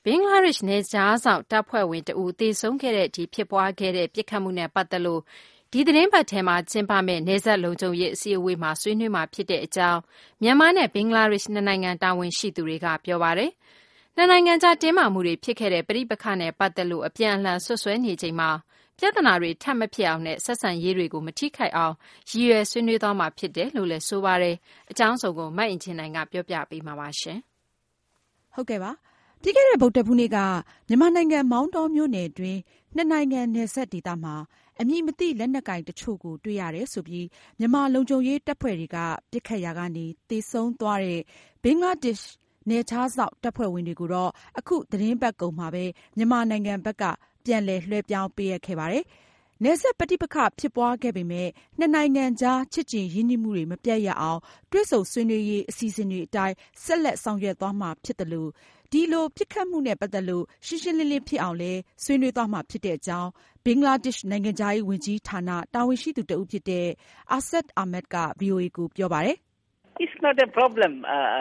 င်္ဂလားဒေ့ရှ်နယ်ခြားစောင့်တပ်ဖွဲ့ဝင်တဦးသေဆုံးခဲ့တဲ့ဖြစ်ပွားခဲ့တဲ့ပစ်ခတ်မှုနဲ့ပတ်သက်လို့ဒီသတင်းပတ်ထဲမှာကျင်းပမယ့်နယ်စပ်လုံခြုံရေးအစည်းအဝေးမှာဆွေးနွေးမှာဖြစ်တဲ့အကြောင်းမြန်မာနဲ့ဘင်္ဂလားဒေ့ရှ်နှစ်နိုင်ငံတာဝန်ရှိသူတွေကပြောပါတယ်။နှစ်နိုင်ငံကြားတင်းမာမှုတွေဖြစ်ခဲ့တဲ့ပဋိပက္ခနဲ့ပတ်သက်လို့အပြန်အလှန်ဆွဆွဲနေချိန်မှာပြဿနာတွေထပ်မဖြစ်အောင်နဲ့ဆက်ဆံရေးတွေကိုမထိခိုက်အောင်ရည်ရွယ်ဆွေးနွေးသွားမှာဖြစ်တယ်လို့လည်းဆိုပါတယ်။အကြောင်းစုံကိုမအင်ချင်နိုင်ကပြောပြပေးမှာပါရှင်။ဟုတ်ကဲ့ပါ။ပြီးခဲ့တဲ့ဗုဒ္ဓဖူးနေ့ကမြန်မာနိုင်ငံမောင်းတောမြို့နယ်တွင်းနှစ်နိုင်ငံနယ်စပ်ဒေသမှာအမည်မသိလက်နက်ကင်တချို့ကိုတွေ့ရတယ်ဆိုပြီးမြန်မာလုံခြုံရေးတပ်ဖွဲ့တွေကပစ်ခတ်ရာကနေသေဆုံးသွားတဲ့ဘင်္ဂလားဒေ့ရှ်နယ်ခြားစောင့်တပ်ဖွဲ့ဝင်တွေကိုတော့အခုသတင်းပတ်ကုန်မှာပဲမြန်မာနိုင်ငံဘက်ကပြန်လည်လွှဲပြောင်းပေးခဲ့ပါတယ်။နယ်စပ်ပဋိပက္ခဖြစ်ပွားခဲ့ပေမဲ့နှစ်နိုင်ငံကြားချစ်ကြည်ရင်းနှီးမှုတွေမပြတ်ရအောင်တွေ့ဆုံဆွေးနွေးရေးအစီအစဉ်တွေအတိုင်းဆက်လက်ဆောင်ရွက်သွားမှာဖြစ်တယ်လို့ဒီလိုပြစ်ခတ်မှုနဲ့ပတ်သက်လို့ရှင်းရှင်းလင်းလင်းဖြစ်အောင်လဲဆွေးနွေးသွားမှာဖြစ်တဲ့အကြောင်းဘင်္ဂလားဒေ့ရှ်နိုင်ငံခြားရေးဝန်ကြီးဌာနတာဝန်ရှိသူတဦးဖြစ်တဲ့ Asad Ahmed က VOA ကိုပြောပါတယ်။ It's not a problem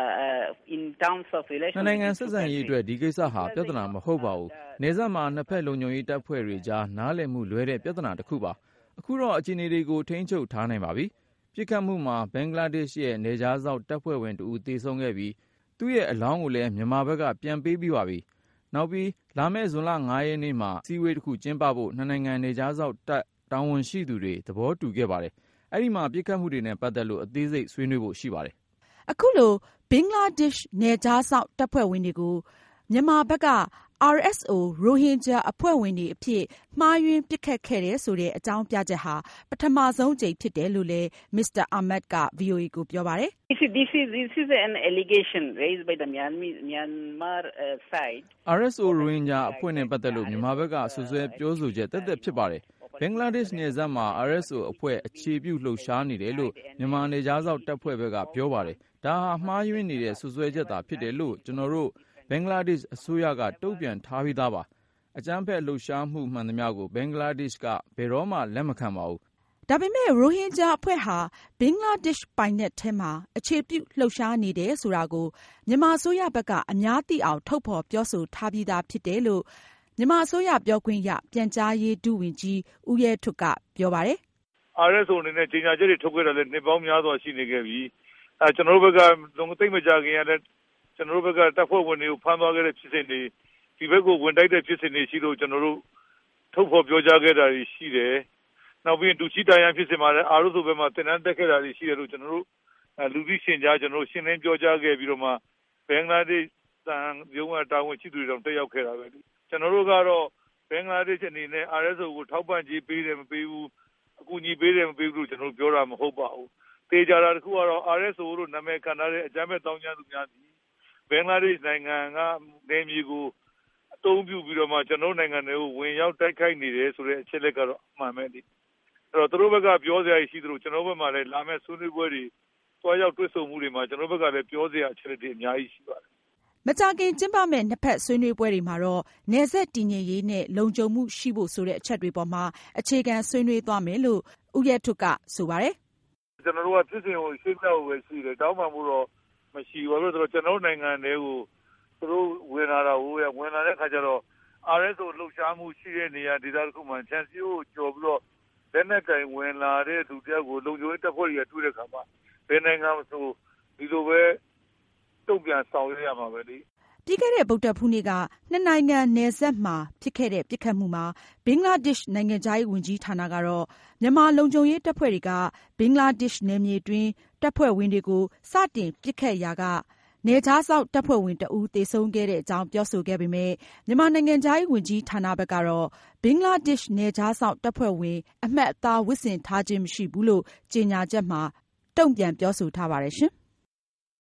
in terms of relations. နိုင်ငံဆက်ဆံရေးအတွက်ဒီကိစ္စဟာပြဿနာမဟုတ်ပါဘူး။နယ်စပ်မှာနှစ်ဖက်လုံခြုံရေးတပ်ဖွဲ့တွေကြားနားလည်မှုလွဲတဲ့ပြဿနာတစ်ခုပါ။အခုတော့အခြေအနေတွေကိုထိန်းချုပ်ထားနိုင်ပါပြီ။ပြစ်ခတ်မှုမှာဘင်္ဂလားဒေ့ရှ်ရဲ့နယ်ခြားစောင့်တပ်ဖွဲ့ဝင်တဦးသေဆုံးခဲ့ပြီးသူ့ရဲ့အလောင်းကိုလည်းမြန်မာဘက်ကပြန်ပေးပြီးပါပြီ။နောက်ပြီးလာမယ့်ဇွန်လ 9 ရက်နေ့မှာစီဝေးတစ်ခုကျင်းပဖို့နှစ်နိုင်ငံနယ်ခြားစောင့်တပ်တာဝန်ရှိသူတွေသဘောတူခဲ့ပါတယ်။အဲ့ဒီမှာပြစ်ခတ်မှုတွေနဲ့ပတ်သက်လို့အသေးစိတ်ဆွေးနွေးဖို့ရှိပါတယ်။အခုလိုဘင်္ဂလားဒေ့ရှ်နယ်ခြားစောင့်တပ်ဖွဲ့ဝင်တွေကိုမြန်မာဘက်က RSO ရိုဟင်ဂျာအဖွဲ့ဝင်တွေအဖြစ်မှားယွင်းပစ်ခတ်ခဲ့တယ်ဆိုတဲ့အကြောင်းပြချက်ဟာပထမဆုံးအကြိမ်ဖြစ်တယ်လို့လည်း Mr. Ahmed က VOA ကိုပြောပါတယ်။ This is an allegation raised by the Myanmar side. RSO ရိုဟင်ဂျာအဖွဲ့နဲ့ပတ်သက်လို့မြန်မာဘက်ကဆွဆွဲပြောဆိုချက်သက်သက်ဖြစ်ပါတယ်။ဘင်္ဂလားဒေ့ရှ်နယ်စပ်မှာ RSO အဖွဲ့အခြေပြုလှုပ်ရှားနေတယ်လို့မြန်မာနယ်ခြားစောင့်တပ်ဖွဲ့ဘက်ကပြောပါတယ်။ဒါဟာမှားယွင်းနေတဲ့ဆွဆွဲချက်သာဖြစ်တယ်လို့ကျွန်တော်တို့ဘင်္ဂလားဒေ့ရှ်အစိုးရကတုံ့ပြန်ထားပြီးသားပါ။အကြမ်းဖက်လှုပ်ရှားမှုမှန်သမျှကိုဘင်္ဂလားဒေ့ရှ်ကဘယ်တော့မှလက်မခံပါဘူး။ဒါပေမဲ့ရိုဟင်ဂျာအဖွဲ့ဟာဘင်္ဂလားဒေ့ရှ်ပိုင်နက်ထဲမှာအခြေပြုလှုပ်ရှားနေတယ်ဆိုတာကိုမြန်မာအစိုးရဘက်ကအများသိအောင်ထုတ်ဖော်ပြောဆိုထားပြီးသားဖြစ်တယ်လို့မြန်မာအစိုးရပြောခွင့်ရပြန်ကြားရေးဒုဝန်ကြီးဦးရဲထွဋ်ကပြောပါတယ်။ RSO အနေနဲ့ကြေညာချက်တွေထုတ်ခဲ့တာလည်းနှစ်ပေါင်းများစွာရှိနေခဲ့ပြီ။ကျွန်တော်တို့ဘက်ကသိမကြခင်ရတဲ့ကျွန်တော်တို့ဘက်ကတပ်ဖွဲ့ဝင်တွေကိုဖမ်းသွားခဲ့တဲ့ဖြစ်စဉ်တွေဒီဘက်ကိုဝင်တိုက်တဲ့ဖြစ်စဉ်တွေရှိလို့ကျွန်တော်တို့ထုတ်ဖော်ပြောကြားခဲ့တာတွေရှိတယ်။နောက်ပြီးဒူချီတိုင်ရန်ဖြစ်စဉ်မှာလည်းအာရုံးစုဘက်မှာတင်နန်းတက်ခဲ့တာတွေရှိတယ်လို့ကျွန်တော်တို့လူသိရှင်ကြားကျွန်တော်တို့ရှင်းလင်းပြောကြားခဲ့ပြီးတော့မှဘင်္ဂလားဒေ့ရှ်တန်ရုံးကတာဝန်ရှိသူတွေတောင်တက်ရောက်ခဲ့တာပဲ။ကျွန်တော်တို့ကတော့ဘင်္ဂလားဒေ့ရှ်အနေနဲ့ RSO ကိုထောက်ပံ့ကြေးပေးတယ်မပေးဘူးအကူအညီပေးတယ်မပေးဘူးလို့ကျွန်တော်တို့ပြောတာမဟုတ်ပါဘူး။တေချာတာတစ်ခုကတော့ RSO လို့နာမည်ခံထားတဲ့အကြမ်းဖက်တောင်းကျမ်းသူများသည်ဘင်္ဂလားဒေ့ရှ်နိုင်ငံကနယ်မြေကိုအသုံးပြုပြီးတော့မှကျွန်တော်နိုင်ငံတွေကိုဝင်ရောက်တိုက်ခိုက်နေတယ်ဆိုတဲ့အချက်လက်ကတော့အမှန်ပဲလေ။အဲ့တော့သူတို့ဘက်ကပြောစရာရှိသလိုကျွန်တော်ဘက်မှာလည်းလာမယ့်ဆွေးနွေးပွဲတွေတွားရောက်တွေ့ဆုံမှုတွေမှာကျွန်တော်ဘက်ကလည်းပြောစရာအချက်လက်တွေအများကြီးရှိပါတယ်။မကြာခင်ကျင်းပမယ့်နှစ်ဖက်ဆွေးနွေးပွဲတွေမှာတော့နယ်စပ်တည်ငြိမ်ရေးနဲ့လုံခြုံမှုရှိဖို့ဆိုတဲ့အချက်တွေပေါ်မှာအခြေခံဆွေးနွေးသွားမယ်လို့ဦးရဲထွဋ်ကဆိုပါတယ်။ကျွန်တော်တို့ကဖြစ်စဉ်ကိုရှင်းပြဖို့ပဲရှိတယ်။တောင်းပန်မှုတော့မရှိဘူးလို့ဆိုတော့ကျွန်တော်နိုင်ငံတွေကိုသူတို့ဝင်လာတာကိုဝင်လာတဲ့ခါကျတော့ RSO လှုပ်ရှားမှုရှိတဲ့နေရာဒေသတစ်ခုမှာချန်စီကိုကြော်ပြီးတော့လက်နက်ကင်ဝင်လာတဲ့သူတယောက်ကိုလုံခြုံရေးတပ်ဖွဲ့တွေကတွေ့တဲ့ခါမှာဘယ်နိုင်ငံမှဆိုဒီလိုပဲတုံ့ပြန်ဆောင်ရွက်ရမှာပဲလေပြီးခဲ့တဲ့ဗုဒ္ဓဖူးနေ့ကနှစ်နိုင်ငံနယ်စပ်မှာဖြစ်ခဲ့တဲ့ပစ်ခတ်မှုမှာဘင်္ဂလားဒေ့ရှ်နိုင်ငံခြားရေးဝန်ကြီးဌာနကတော့မြန်မာလုံခြုံရေးတပ်ဖွဲ့တွေကဘင်္ဂလားဒေ့ရှ်နယ်မြေတွင်းတပ်ဖွဲ့ဝင်တွေကိုစတင်ပစ်ခတ်ရာကနယ်ခြားစောင့်တပ်ဖွဲ့ဝင်တဦးသေဆုံးခဲ့တဲ့အကြောင်းပြောဆိုခဲ့ပေမဲ့မြန်မာနိုင်ငံခြားရေးဝန်ကြီးဌာနဘက်ကတော့ဘင်္ဂလားဒေ့ရှ်နယ်ခြားစောင့်တပ်ဖွဲ့ဝင်အမှတ်အသားဝတ်ဆင်ထားခြင်းမရှိဘူးလို့ကြေညာချက်မှာတုံ့ပြန်ပြောဆိုထားပါတယ်ရှင်